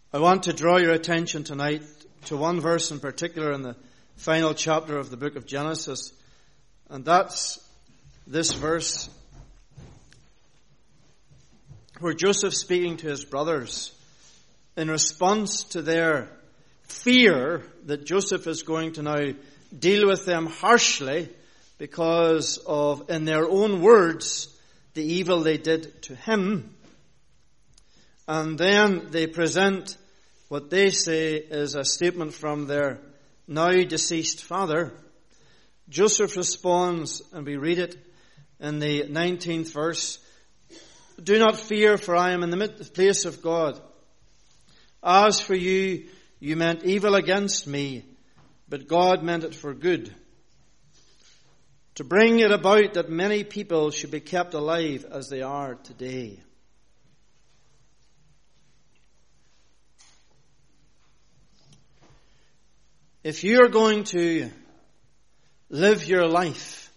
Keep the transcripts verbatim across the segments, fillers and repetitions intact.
I want to draw your attention tonight to one verse in particular in the final chapter of the book of Genesis, and that's this verse where Joseph, speaking to his brothers in response to their fear that Joseph is going to now deal with them harshly because of, in their own words, the evil they did to him. And then they present what they say is a statement from their now deceased father. Joseph responds, and we read it in the nineteenth verse, "Do not fear, for I am in the place of God. As for you, you meant evil against me, but God meant it for good, to bring it about that many people should be kept alive as they are today." If you are going to live your life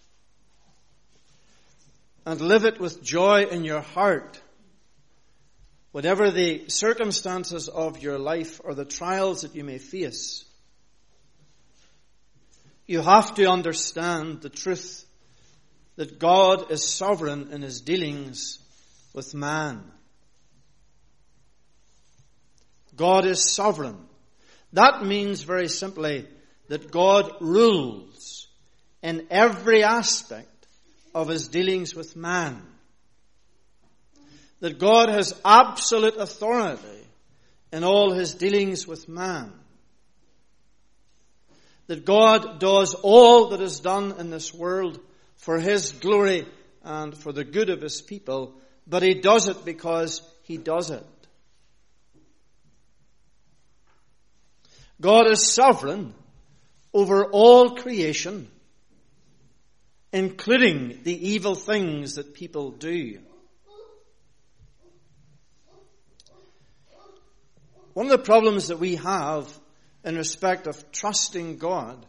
and live it with joy in your heart, whatever the circumstances of your life or the trials that you may face, you have to understand the truth that God is sovereign in his dealings with man. God is sovereign. That means very simply that God rules in every aspect of his dealings with man. That God has absolute authority in all his dealings with man. That God does all that is done in this world for his glory and for the good of his people, but he does it because he does it. God is sovereign over all creation, including the evil things that people do. One of the problems that we have in respect of trusting God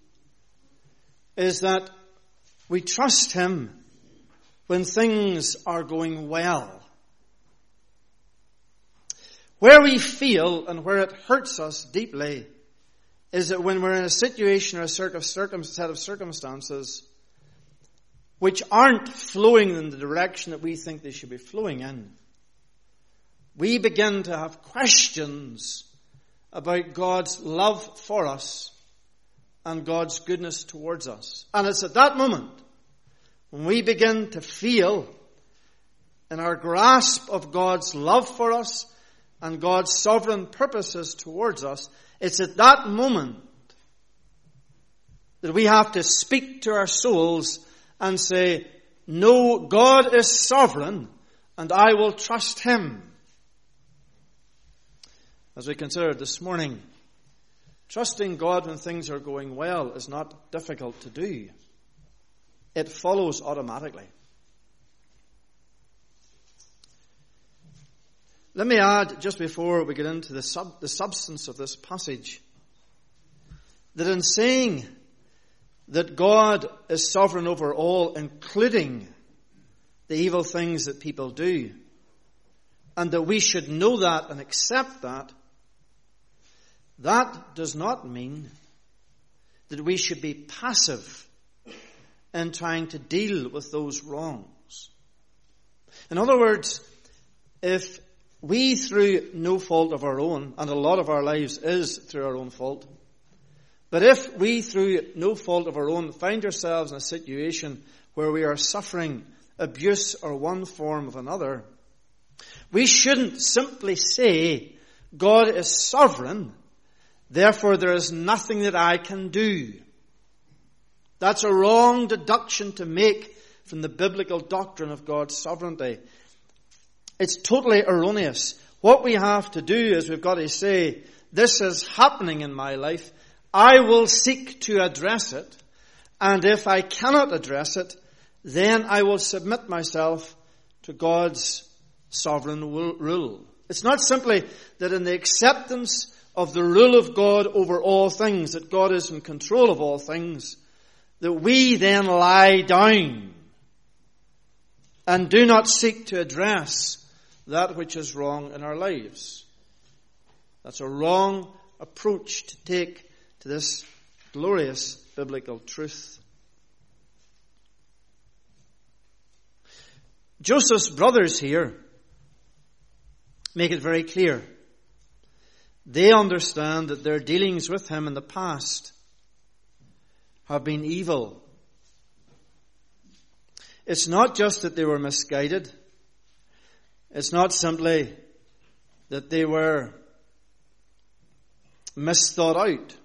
is that we trust him when things are going well. Where we feel and where it hurts us deeply is that when we're in a situation or a set of circumstances which aren't flowing in the direction that we think they should be flowing in, we begin to have questions about God's love for us and God's goodness towards us. And it's at that moment when we begin to feel in our grasp of God's love for us and God's sovereign purposes towards us, it's at that moment that we have to speak to our souls and say, "No, God is sovereign and I will trust him." As we considered this morning, trusting God when things are going well is not difficult to do. It follows automatically. Let me add, just before we get into the, sub, the substance of this passage, that in saying that God is sovereign over all, including the evil things that people do, and that we should know that and accept that, that does not mean that we should be passive in trying to deal with those wrongs. In other words, if we, through no fault of our own, and a lot of our lives is through our own fault, but if we, through no fault of our own, find ourselves in a situation where we are suffering abuse or one form of another, we shouldn't simply say, "God is sovereign, therefore there is nothing that I can do." That's a wrong deduction to make from the biblical doctrine of God's sovereignty. It's totally erroneous. What we have to do is we've got to say, "This is happening in my life. I will seek to address it. And if I cannot address it, then I will submit myself to God's sovereign rule." It's not simply that in the acceptance of the rule of God over all things, that God is in control of all things, that we then lie down and do not seek to address that which is wrong in our lives. That's a wrong approach to take to this glorious biblical truth. Joseph's brothers here make it very clear. They understand that their dealings with him in the past have been evil. It's not just that they were misguided. It's not simply that they were misthought out.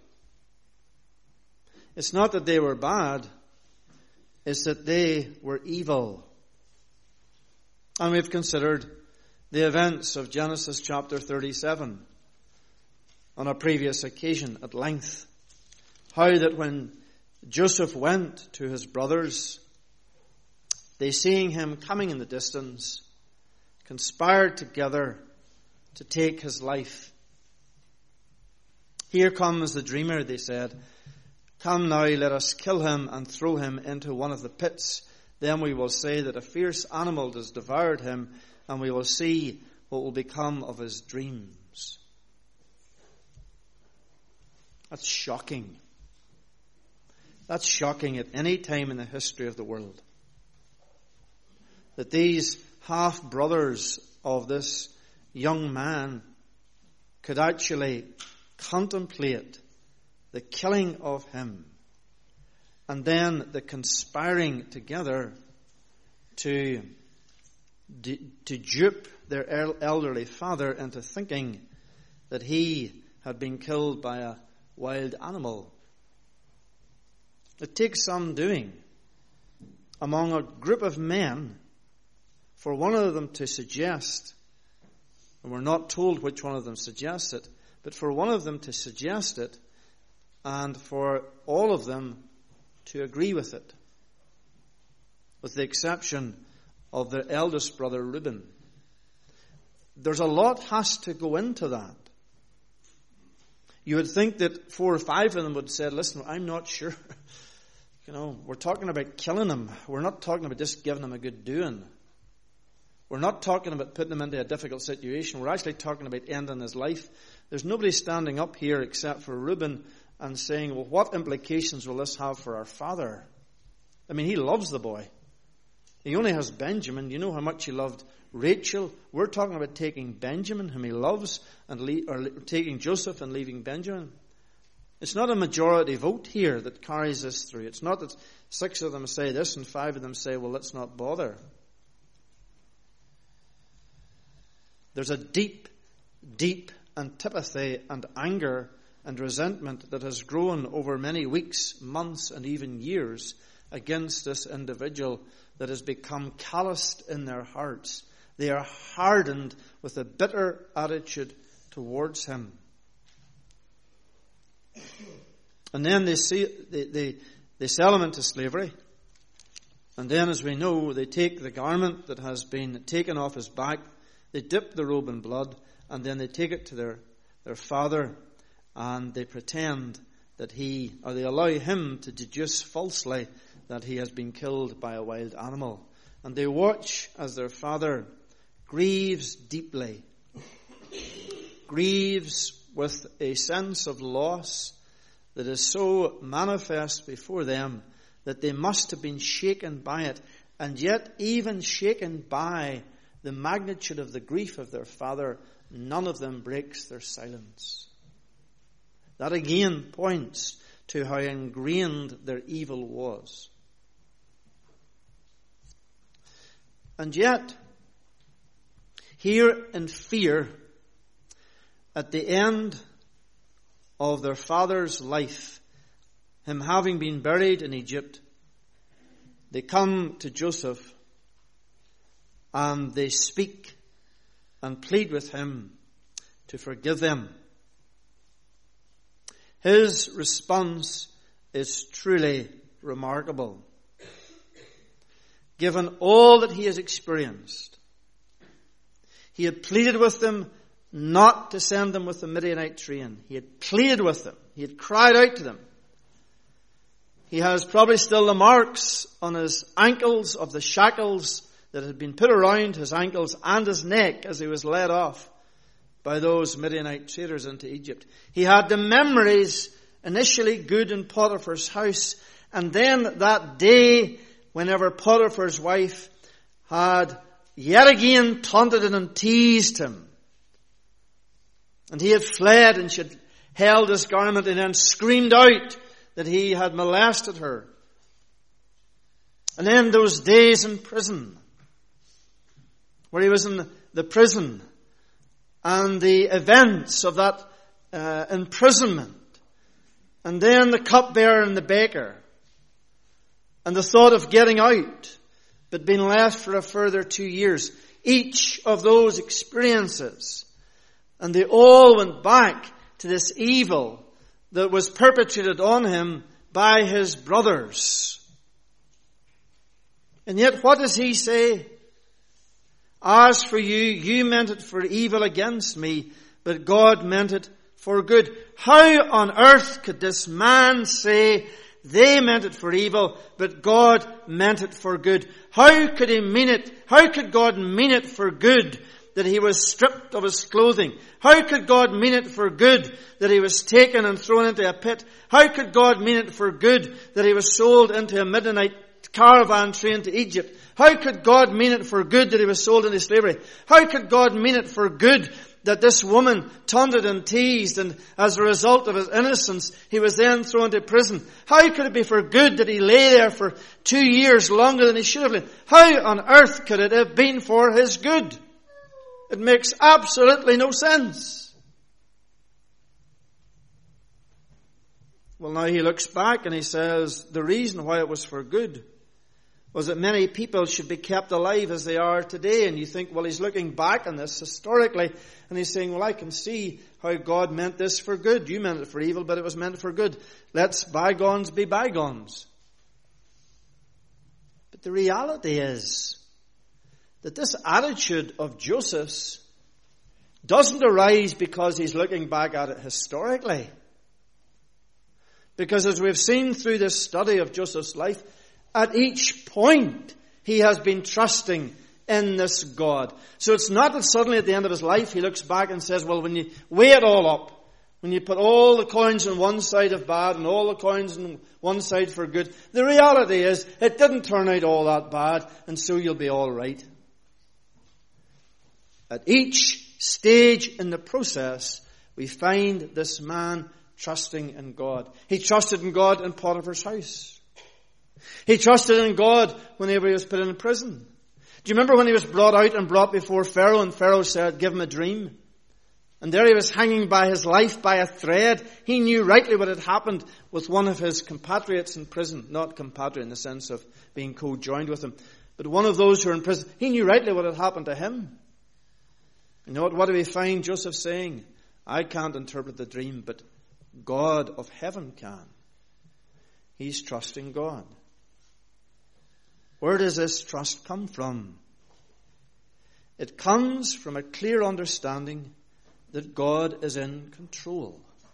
It's not that they were bad. It's that they were evil. And we've considered the events of Genesis chapter thirty-seven on a previous occasion at length. How that when Joseph went to his brothers, they, seeing him coming in the distance, conspired together to take his life. Here comes the dreamer, they said. Come now, let us kill him and throw him into one of the pits. Then we will say that a fierce animal has devoured him, and we will see what will become of his dreams. That's shocking. That's shocking at any time in the history of the world. That these half-brothers of this young man could actually contemplate the killing of him and then the conspiring together to, to dupe their elderly father into thinking that he had been killed by a wild animal. It takes some doing among a group of men for one of them to suggest, and we're not told which one of them suggests it, but for one of them to suggest it and for all of them to agree with it, with the exception of their eldest brother Reuben. There's a lot has to go into that. You would think that four or five of them would say, listen, I'm not sure. You know, we're talking about killing him. We're not talking about just giving him a good doing. We're not talking about putting him into a difficult situation. We're actually talking about ending his life. There's nobody standing up here except for Reuben and saying, well, what implications will this have for our father? I mean, he loves the boy. He only has Benjamin. You know how much he loved Rachel. We're talking about taking Benjamin, whom he loves, and le- or taking Joseph and leaving Benjamin. It's not a majority vote here that carries this through. It's not that six of them say this and five of them say, well, let's not bother. There's a deep, deep antipathy and anger and resentment that has grown over many weeks, months, and even years against this individual that has become calloused in their hearts. They are hardened with a bitter attitude towards him. And then they, see, they, they, they sell him into slavery. And then, as we know, they take the garment that has been taken off his back, they dip the robe in blood, and then they take it to their, their father, and they pretend that he, or they allow him to deduce falsely that he has been killed by a wild animal. And they watch as their father grieves deeply, grieves with a sense of loss that is so manifest before them that they must have been shaken by it. And yet, even shaken by the magnitude of the grief of their father, none of them breaks their silence. That again points to how ingrained their evil was. And yet, here in fear, at the end of their father's life, him having been buried in Egypt, they come to Joseph and they speak and plead with him to forgive them. His response is truly remarkable. Given all that he has experienced, he had pleaded with them not to send them with the Midianite train. He had pleaded with them. He had cried out to them. He has probably still the marks on his ankles of the shackles that had been put around his ankles and his neck as he was led off by those Midianite traders into Egypt. He had the memories, initially good in Potiphar's house, and then that day, whenever Potiphar's wife had yet again taunted and teased him, and he had fled and she had held his garment and then screamed out that he had molested her. And then those days in prison, where he was in the prison, and the events of that uh, imprisonment, and then the cupbearer and the baker, and the thought of getting out, but being left for a further two years. Each of those experiences, and they all went back to this evil that was perpetrated on him by his brothers. And yet what does he say? As for you, you meant it for evil against me, but God meant it for good. How on earth could this man say they meant it for evil, but God meant it for good? How could he mean it? How could God mean it for good that he was stripped of his clothing? How could God mean it for good that he was taken and thrown into a pit? How could God mean it for good that he was sold into a Midianite caravan train to Egypt? How could God mean it for good that he was sold into slavery? How could God mean it for good that this woman taunted and teased, and as a result of his innocence, he was then thrown into prison? How could it be for good that he lay there for two years longer than he should have lain? How on earth could it have been for his good? It makes absolutely no sense. Well, now he looks back and he says the reason why it was for good was that many people should be kept alive as they are today. And you think, well, he's looking back on this historically, and he's saying, well, I can see how God meant this for good. You meant it for evil, but it was meant for good. Let's bygones be bygones. But the reality is that this attitude of Joseph's doesn't arise because he's looking back at it historically. Because as we've seen through this study of Joseph's life, at each point he has been trusting in this God. So it's not that suddenly at the end of his life he looks back and says, well, when you weigh it all up, when you put all the coins on one side of bad and all the coins on one side for good, the reality is it didn't turn out all that bad, and so you'll be all right. At each stage in the process, we find this man trusting in God. He trusted in God in Potiphar's house. He trusted in God whenever he was put in prison. Do you remember when he was brought out and brought before Pharaoh, and Pharaoh said, give him a dream? And there he was hanging by his life by a thread. He knew rightly what had happened with one of his compatriots in prison. Not compatriot in the sense of being co-joined with him, but one of those who were in prison. He knew rightly what had happened to him. You know what, what do we find Joseph saying? I can't interpret the dream, but God of heaven can. He's trusting God. Where does this trust come from? It comes from a clear understanding that God is in control.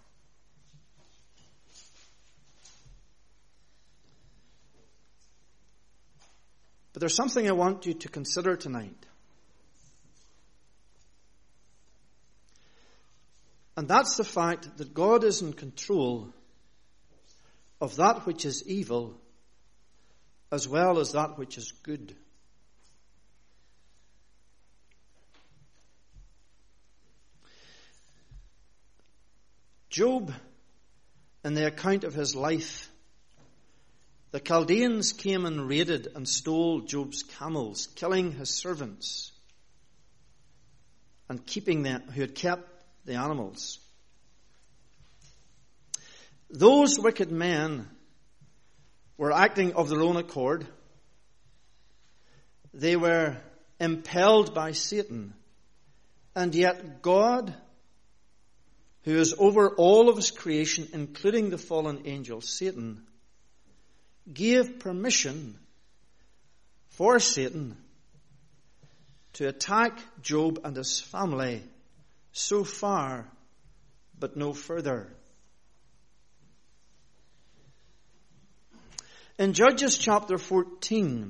But there's something I want you to consider tonight. And that's the fact that God is in control of that which is evil as well as that which is good. Job, in the account of his life, the Chaldeans came and raided and stole Job's camels, killing his servants and keeping them, who had kept the animals. Those wicked men were acting of their own accord. They were impelled by Satan. And yet God, who is over all of his creation, including the fallen angel Satan, gave permission for Satan to attack Job and his family so far, but no further. In Judges chapter fourteen,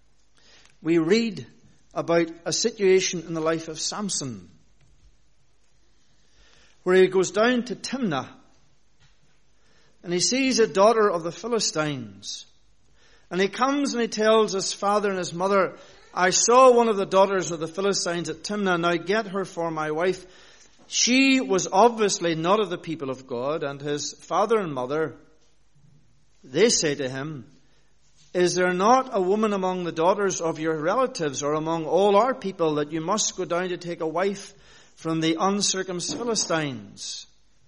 we read about a situation in the life of Samson. where he goes down to Timnah, and he sees a daughter of the Philistines. And he comes and he tells his father and his mother, I saw one of the daughters of the Philistines at Timnah, now get her for my wife. She was obviously not of the people of God, and his father and mother, they say to him, is there not a woman among the daughters of your relatives or among all our people that you must go down to take a wife from the uncircumcised Philistines?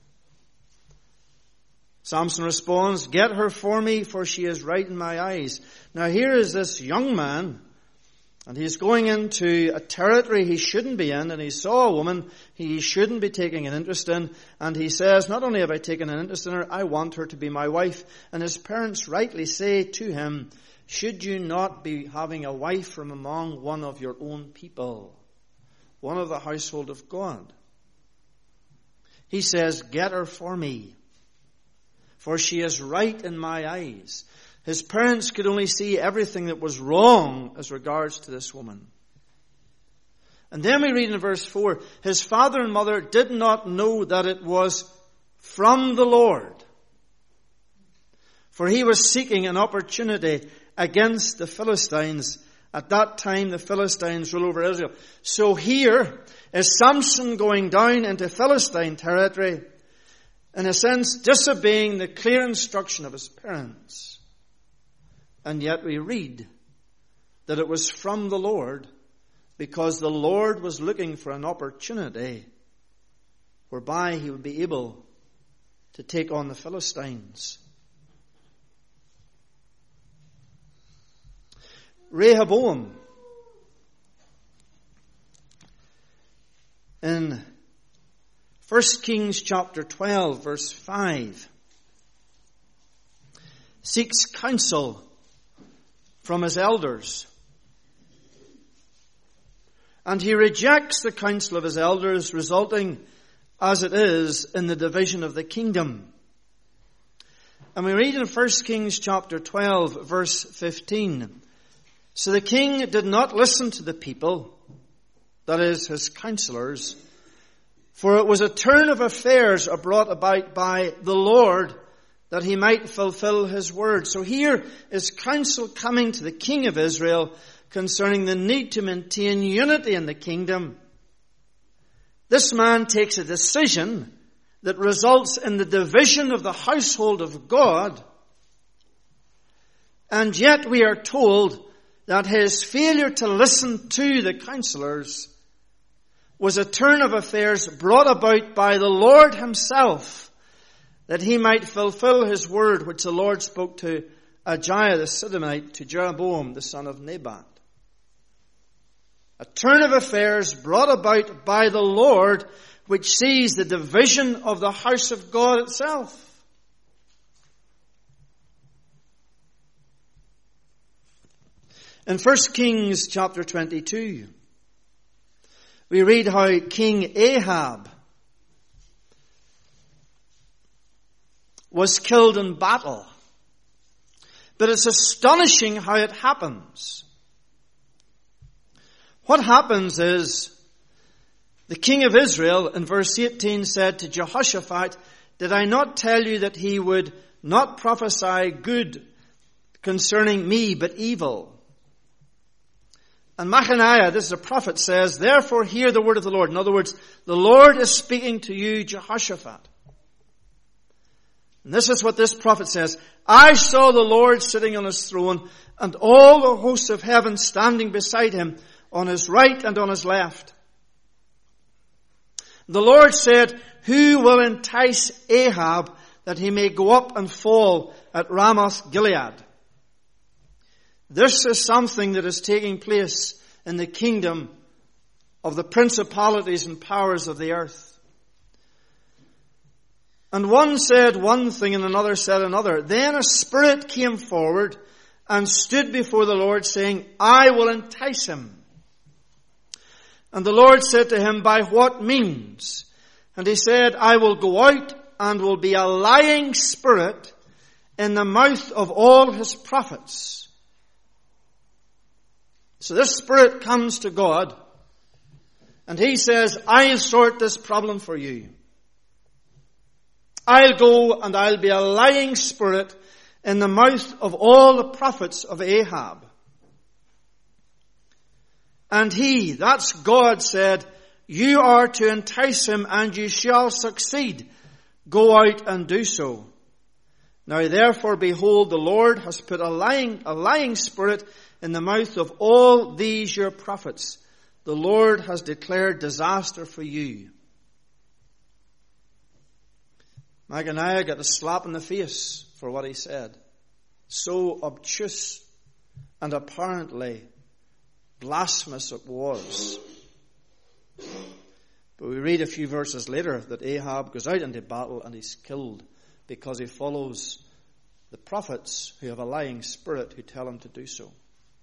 Samson responds, get her for me, for she is right in my eyes. Now here is this young man, and he's going into a territory he shouldn't be in, and he saw a woman he shouldn't be taking an interest in, and he says, not only have I taken an interest in her, I want her to be my wife. And his parents rightly say to him, should you not be having a wife from among one of your own people, one of the household of God? He says, get her for me, for she is right in my eyes. His parents could only see everything that was wrong as regards to this woman. And then we read in verse four, his father and mother did not know that it was from the Lord, for he was seeking an opportunity against the Philistines. At that time, the Philistines ruled over Israel. So here is Samson going down into Philistine territory, in a sense disobeying the clear instruction of his parents. And yet we read that it was from the Lord, because the Lord was looking for an opportunity whereby he would be able to take on the Philistines. Rehoboam, in First Kings chapter twelve, verse five, seeks counsel from his elders. And he rejects the counsel of his elders, resulting, as it is, in the division of the kingdom. And we read in First Kings chapter twelve, verse fifteen, so the king did not listen to the people, that is, his counselors, for it was a turn of affairs brought about by the Lord, that he might fulfill his word. So here is counsel coming to the king of Israel concerning the need to maintain unity in the kingdom. This man takes a decision that results in the division of the household of God. And yet we are told that his failure to listen to the counselors was a turn of affairs brought about by the Lord himself, that he might fulfill his word which the Lord spoke to Ahijah the Sidonite, to Jeroboam the son of Nebat. A turn of affairs brought about by the Lord, which sees the division of the house of God itself. In First Kings chapter twenty-two, we read how King Ahab was killed in battle. But it's astonishing how it happens. What happens is, the king of Israel in verse eighteen said to Jehoshaphat, did I not tell you that he would not prophesy good concerning me, but evil? And Machaniah, this is a prophet, says, therefore hear the word of the Lord. In other words, the Lord is speaking to you, Jehoshaphat. And this is what this prophet says. I saw the Lord sitting on his throne, and all the hosts of heaven standing beside him, on his right and on his left. The Lord said, who will entice Ahab that he may go up and fall at Ramoth Gilead? This is something that is taking place in the kingdom of the principalities and powers of the earth. And one said one thing and another said another. Then a spirit came forward and stood before the Lord, saying, I will entice him. And the Lord said to him, by what means? And he said, I will go out and will be a lying spirit in the mouth of all his prophets. So this spirit comes to God, and he says, I'll sort this problem for you. I'll go and I'll be a lying spirit in the mouth of all the prophets of Ahab. And he, that's God, said, you are to entice him and you shall succeed. Go out and do so. Now therefore, behold, the Lord has put a lying, a lying spirit in the mouth of all these your prophets. The Lord has declared disaster for you. Micaiah got a slap in the face for what he said. So obtuse and apparently blasphemous it was. But we read a few verses later that Ahab goes out into battle and he's killed because he follows the prophets who have a lying spirit who tell him to do so.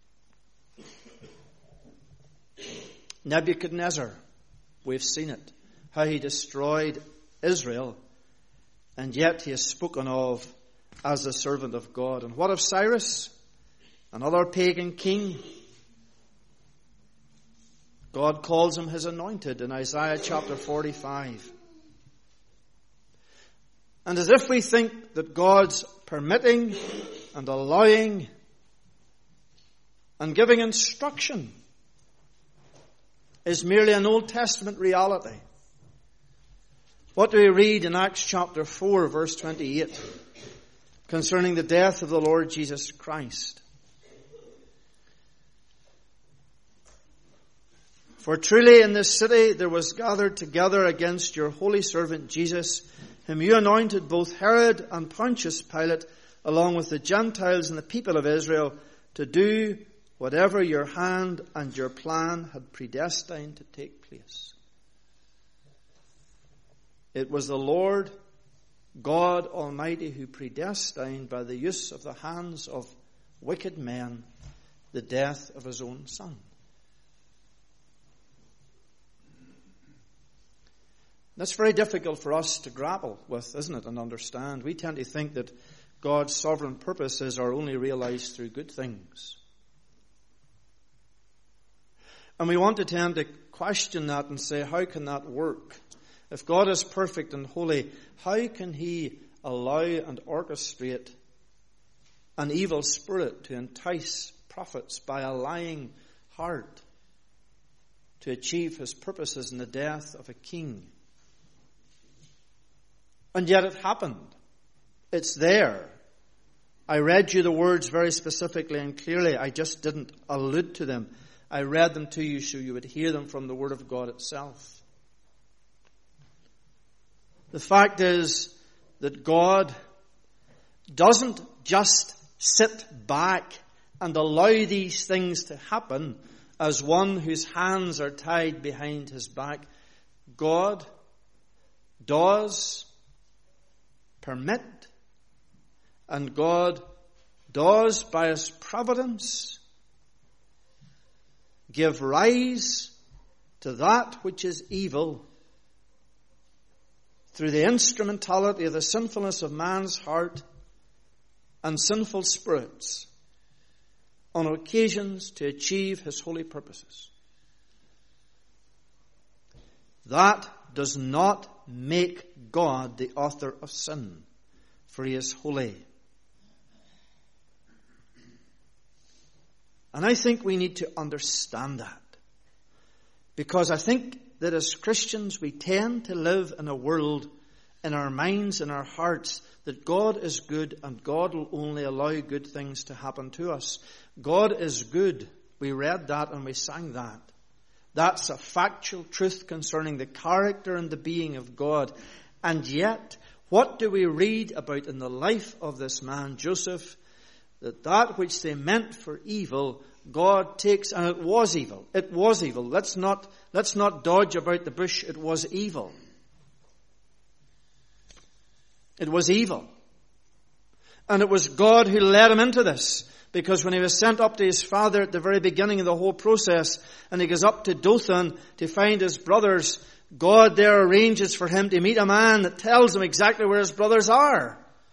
Nebuchadnezzar, we've seen it, how he destroyed Israel, and yet he is spoken of as the servant of God. And what of Cyrus, another pagan king? God calls him his anointed in Isaiah chapter forty-five. And as if we think that God's permitting and allowing and giving instruction is merely an Old Testament reality. What do we read in Acts chapter four, verse twenty-eight, concerning the death of the Lord Jesus Christ? For truly in this city there was gathered together against your holy servant Jesus, whom you anointed, both Herod and Pontius Pilate, along with the Gentiles and the people of Israel, to do whatever your hand and your plan had predestined to take place. It was the Lord God Almighty who predestined by the use of the hands of wicked men the death of his own Son. That's very difficult for us to grapple with, isn't it, and understand. We tend to think that God's sovereign purposes are only realized through good things. And we want to tend to question that and say, how can that work? If God is perfect and holy, how can he allow and orchestrate an evil spirit to entice prophets by a lying heart to achieve his purposes in the death of a king? And yet it happened. It's there. I read you the words very specifically and clearly. I just didn't allude to them. I read them to you so you would hear them from the Word of God itself. The fact is that God doesn't just sit back and allow these things to happen as one whose hands are tied behind his back. God does permit, and God does, by his providence, give rise to that which is evil through the instrumentality of the sinfulness of man's heart and sinful spirits on occasions to achieve his holy purposes. That does not make God the author of sin, for he is holy. And I think we need to understand that, because I think that as Christians we tend to live in a world, in our minds, in our hearts, that God is good and God will only allow good things to happen to us. God is good. We read that and we sang that. That's a factual truth concerning the character and the being of God. And yet, what do we read about in the life of this man, Joseph? That that which they meant for evil, God takes, and it was evil. It was evil. Let's not, let's not dodge about the bush. It was evil. It was evil. And it was God who led him into this. Because when he was sent up to his father at the very beginning of the whole process, and he goes up to Dothan to find his brothers, God there arranges for him to meet a man that tells him exactly where his brothers are.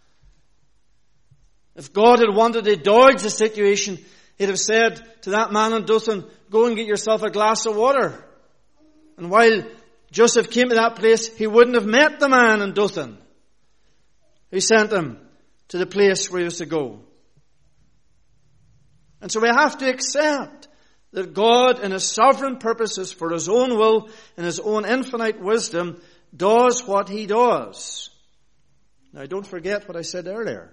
If God had wanted to dodge the situation, he'd have said to that man in Dothan, go and get yourself a glass of water. And while Joseph came to that place, he wouldn't have met the man in Dothan. who sent him to the place where he was to go. And so we have to accept that God, in his sovereign purposes for his own will and his own infinite wisdom, does what he does. Now, don't forget what I said earlier.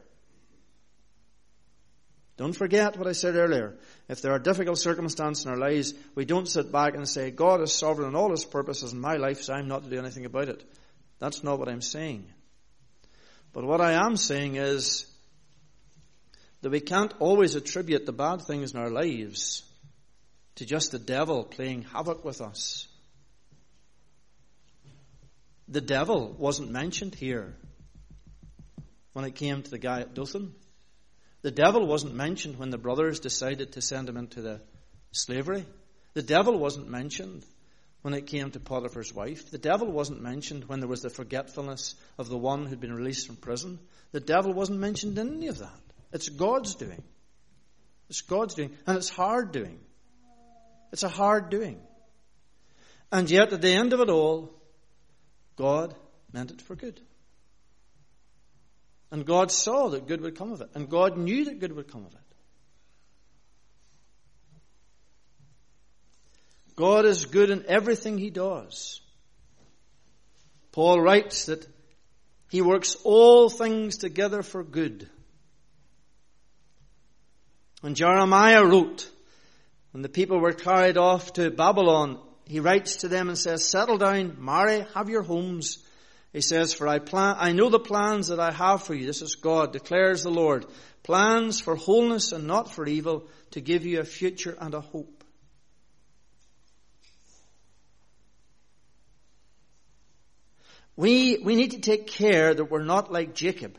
Don't forget what I said earlier. If there are difficult circumstances in our lives, we don't sit back and say, God is sovereign in all his purposes in my life, so I'm not to do anything about it. That's not what I'm saying. But what I am saying is that we can't always attribute the bad things in our lives to just the devil playing havoc with us. The devil wasn't mentioned here when it came to the guy at Dothan. The devil wasn't mentioned when the brothers decided to send him into the slavery. The devil wasn't mentioned when it came to Potiphar's wife. The devil wasn't mentioned when there was the forgetfulness of the one who'd been released from prison. The devil wasn't mentioned in any of that. It's God's doing. It's God's doing. And it's hard doing. It's a hard doing. And yet at the end of it all, God meant it for good. And God saw that good would come of it. And God knew that good would come of it. God is good in everything he does. Paul writes that he works all things together for good. When Jeremiah wrote, when the people were carried off to Babylon, he writes to them and says, settle down, marry, have your homes. He says, for I plan, I know the plans that I have for you. This is God, declares the Lord. Plans for wholeness and not for evil, to give you a future and a hope. We, we need to take care that we're not like Jacob.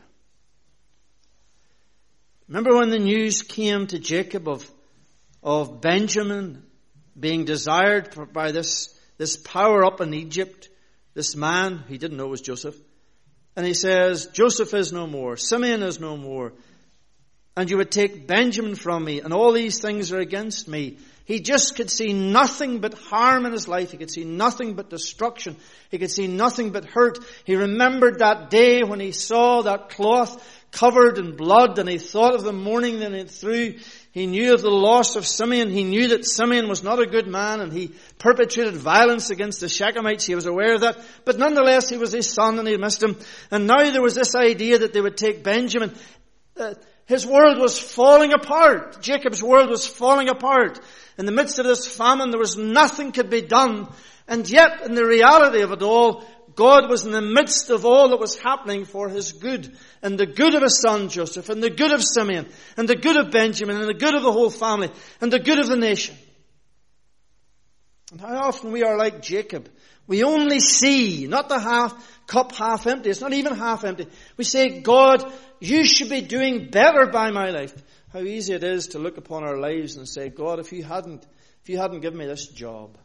Remember when the news came to Jacob of, of Benjamin being desired by this, this power up in Egypt? This man, he didn't know it was Joseph. And he says, Joseph is no more. Simeon is no more. And you would take Benjamin from me. And all these things are against me. He just could see nothing but harm in his life. He could see nothing but destruction. He could see nothing but hurt. He remembered that day when he saw that cloth covered in blood, and he thought of the mourning that he went through. He knew of the loss of Simeon. He knew that Simeon was not a good man, and he perpetrated violence against the Shechemites. He was aware of that. But nonetheless, he was his son, and he missed him. And now there was this idea that they would take Benjamin. Uh, his world was falling apart. Jacob's world was falling apart. In the midst of this famine, there was nothing could be done. And yet, in the reality of it all, God was in the midst of all that was happening for his good, and the good of his son Joseph, and the good of Simeon, and the good of Benjamin, and the good of the whole family, and the good of the nation. And how often we are like Jacob. We only see, not the half cup half empty. It's not even half empty. We say, God, you should be doing better by my life. How easy it is to look upon our lives and say, God, if you hadn't, if you hadn't given me this job,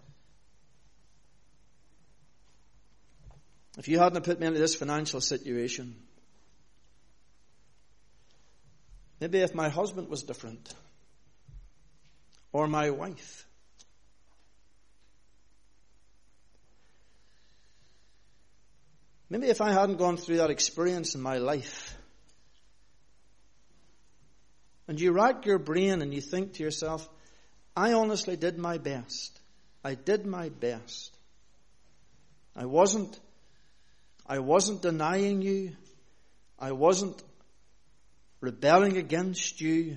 if you hadn't put me into this financial situation, maybe if my husband was different, or my wife, maybe if I hadn't gone through that experience in my life. And you rack your brain and you think to yourself, I honestly did my best. I did my best. I wasn't I wasn't denying you. I wasn't rebelling against you.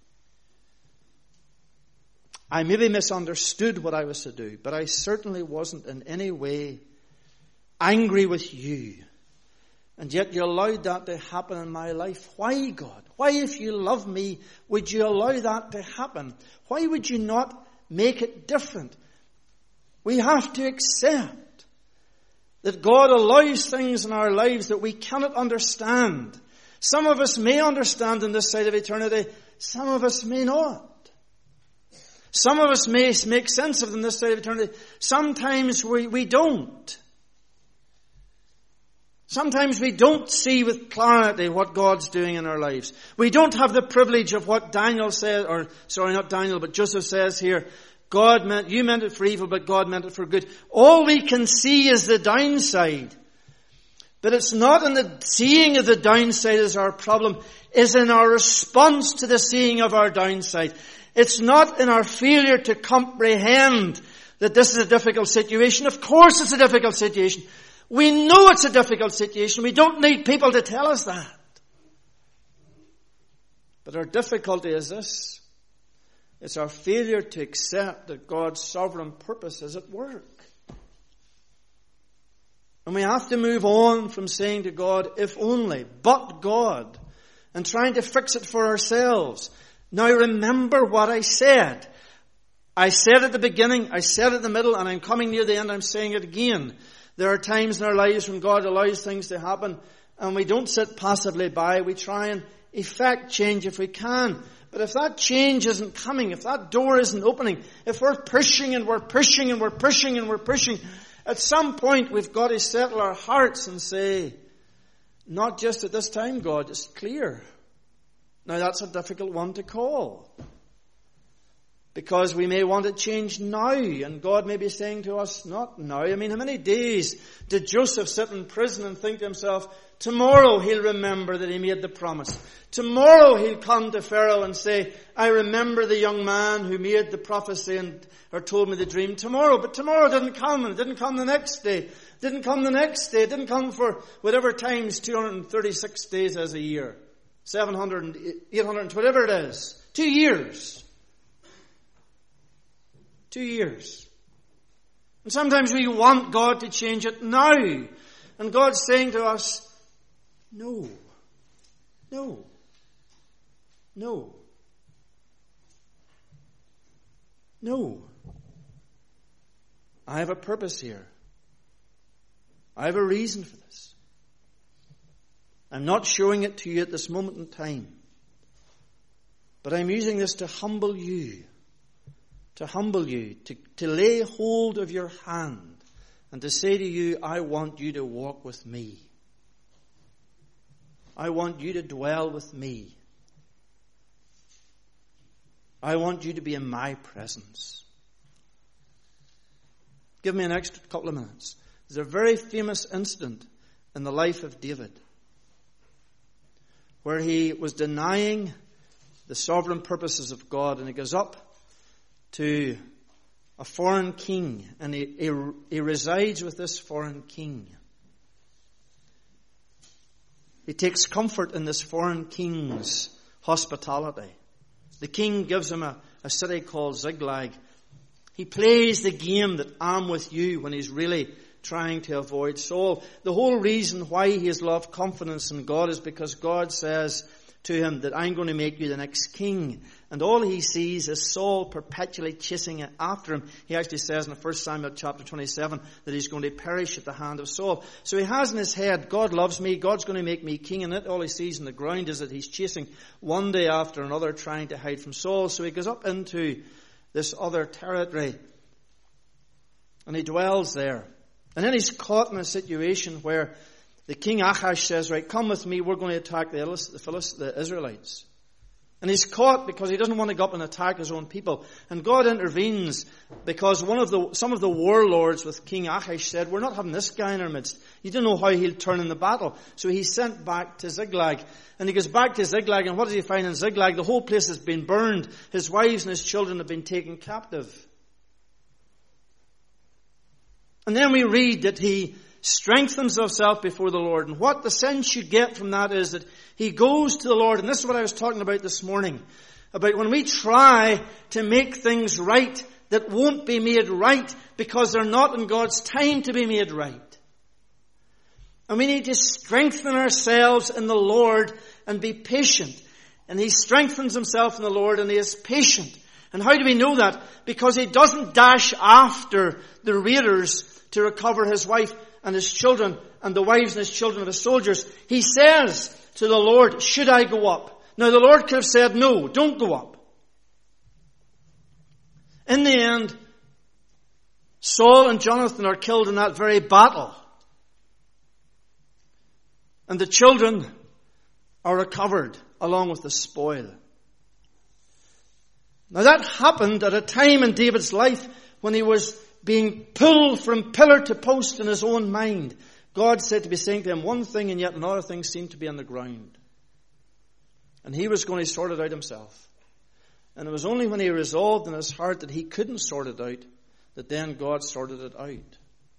I maybe misunderstood what I was to do, but I certainly wasn't in any way angry with you. And yet you allowed that to happen in my life. Why, God? Why, if you love me, would you allow that to happen? Why would you not make it different? We have to accept that God allows things in our lives that we cannot understand. Some of us may understand in this side of eternity. Some of us may not. Some of us may make sense of them this side of eternity. Sometimes we, we don't. Sometimes we don't see with clarity what God's doing in our lives. We don't have the privilege of what Daniel says, or sorry, not Daniel, but Joseph says here. God meant, you meant it for evil, but God meant it for good. All we can see is the downside. But it's not in the seeing of the downside is our problem. It's in our response to the seeing of our downside. It's not in our failure to comprehend that this is a difficult situation. Of course it's a difficult situation. We know it's a difficult situation. We don't need people to tell us that. But our difficulty is this. It's our failure to accept that God's sovereign purpose is at work. And we have to move on from saying to God, if only, but God, and trying to fix it for ourselves. Now remember what I said. I said at the beginning, I said at the middle, and I'm coming near the end, I'm saying it again. There are times in our lives when God allows things to happen, and we don't sit passively by. We try and effect change if we can. But if that change isn't coming, if that door isn't opening, if we're pushing and we're pushing and we're pushing and we're pushing, at some point we've got to settle our hearts and say, not just at this time, God, it's clear. Now that's a difficult one to call. Because we may want it changed now, and God may be saying to us, not now. I mean, how many days did Joseph sit in prison and think to himself, tomorrow he'll remember that he made the promise. Tomorrow he'll come to Pharaoh and say, I remember the young man who made the prophecy and or told me the dream tomorrow. But tomorrow didn't come, and it didn't come the next day. It didn't come the next day. It didn't come for whatever times two hundred thirty-six days as a year. seven hundred, eight hundred, whatever it is. Two years. Two years. And sometimes we want God to change it now. And God's saying to us, no. No. No. No. I have a purpose here. I have a reason for this. I'm not showing it to you at this moment in time. But I'm using this to humble you. To humble you. To, to lay hold of your hand. And to say to you, I want you to walk with me. I want you to dwell with me. I want you to be in my presence. Give me an extra couple of minutes. There's a very famous incident in the life of David where he was denying the sovereign purposes of God, and he goes up to a foreign king, and he, he, he resides with this foreign king. He takes comfort in this foreign king's hospitality. The king gives him a, a city called Ziklag. He plays the game that I'm with you when he's really trying to avoid Saul. The whole reason why he has lost confidence in God is because God says to him that I'm going to make you the next king. And all he sees is Saul perpetually chasing after him. He actually says in the First Samuel chapter twenty-seven that he's going to perish at the hand of Saul. So he has in his head, God loves me, God's going to make me king. And it all he sees on the ground is that he's chasing one day after another, trying to hide from Saul. So he goes up into this other territory and he dwells there. And then he's caught in a situation where the king Achash says, right, come with me, we're going to attack the, the, Philist- the Israelites. And he's caught because he doesn't want to go up and attack his own people. And God intervenes because one of the, some of the warlords with King Achash said, we're not having this guy in our midst. You don't know how he'll turn in the battle. So he's sent back to Ziklag. And he goes back to Ziklag, and what does he find in Ziklag? The whole place has been burned. His wives and his children have been taken captive. And then we read that he strengthens himself before the Lord. And what the sense you get from that is that he goes to the Lord. And this is what I was talking about this morning. About when we try to make things right that won't be made right because they're not in God's time to be made right. And we need to strengthen ourselves in the Lord and be patient. And he strengthens himself in the Lord and he is patient. And how do we know that? Because he doesn't dash after the raiders to recover his wife and his children and the wives and his children of his soldiers. He says to the Lord, should I go up? Now the Lord could have said, no, don't go up. In the end, Saul and Jonathan are killed in that very battle. And the children are recovered along with the spoil. Now that happened at a time in David's life when he was being pulled from pillar to post in his own mind God said to be saying to him one thing, and yet another thing seemed to be on the ground. And he was going to sort it out himself. And it was only when he resolved in his heart that he couldn't sort it out, that then God sorted it out.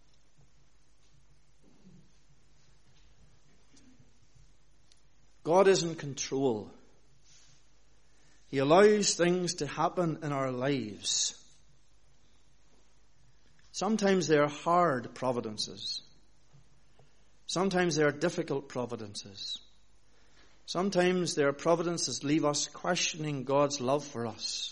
God is in control. He allows things to happen in our lives. Sometimes they are hard providences. Sometimes they are difficult providences. Sometimes they are providences that leave us questioning God's love for us.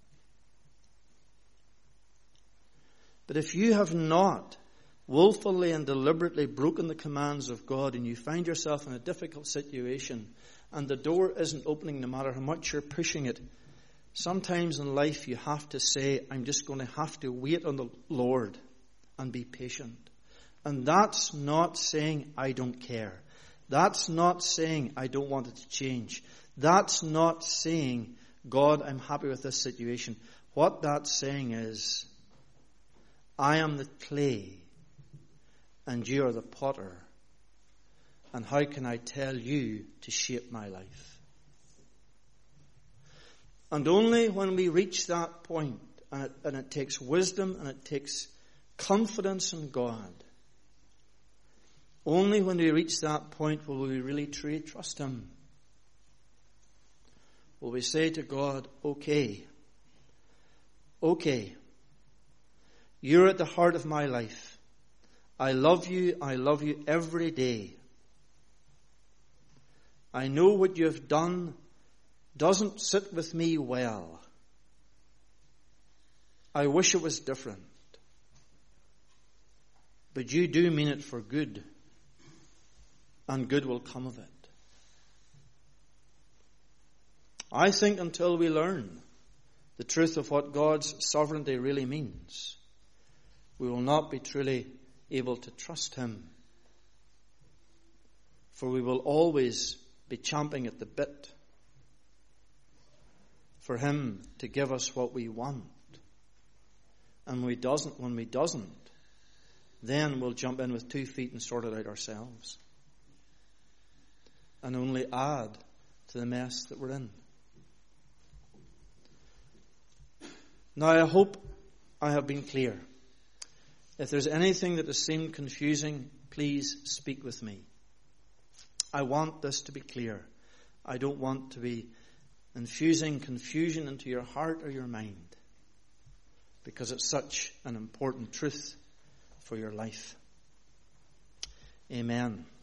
But if you have not willfully and deliberately broken the commands of God, and you find yourself in a difficult situation, and the door isn't opening no matter how much you're pushing it, sometimes in life you have to say, I'm just going to have to wait on the Lord and be patient. And that's not saying I don't care. That's not saying I don't want it to change. That's not saying, God, I'm happy with this situation. What that's saying is, I am the clay and you are the potter. And how can I tell you to shape my life? And only when we reach that point, and it, and it takes wisdom and it takes confidence in God, only when we reach that point will we really truly trust him. Will we say to God, okay, okay, you're at the heart of my life. I love you, I love you every day. I know what you have done doesn't sit with me well. I wish it was different. But you do mean it for good. And good will come of it. I think until we learn the truth of what God's sovereignty really means, we will not be truly able to trust him. For we will always be champing at the bit for him to give us what we want. And we doesn't, when we doesn't, then we'll jump in with two feet and sort it out ourselves. And only add to the mess that we're in. Now I hope I have been clear. If there's anything that has seemed confusing, please speak with me. I want this to be clear. I don't want to be infusing confusion into your heart or your mind, because it's such an important truth for your life. Amen.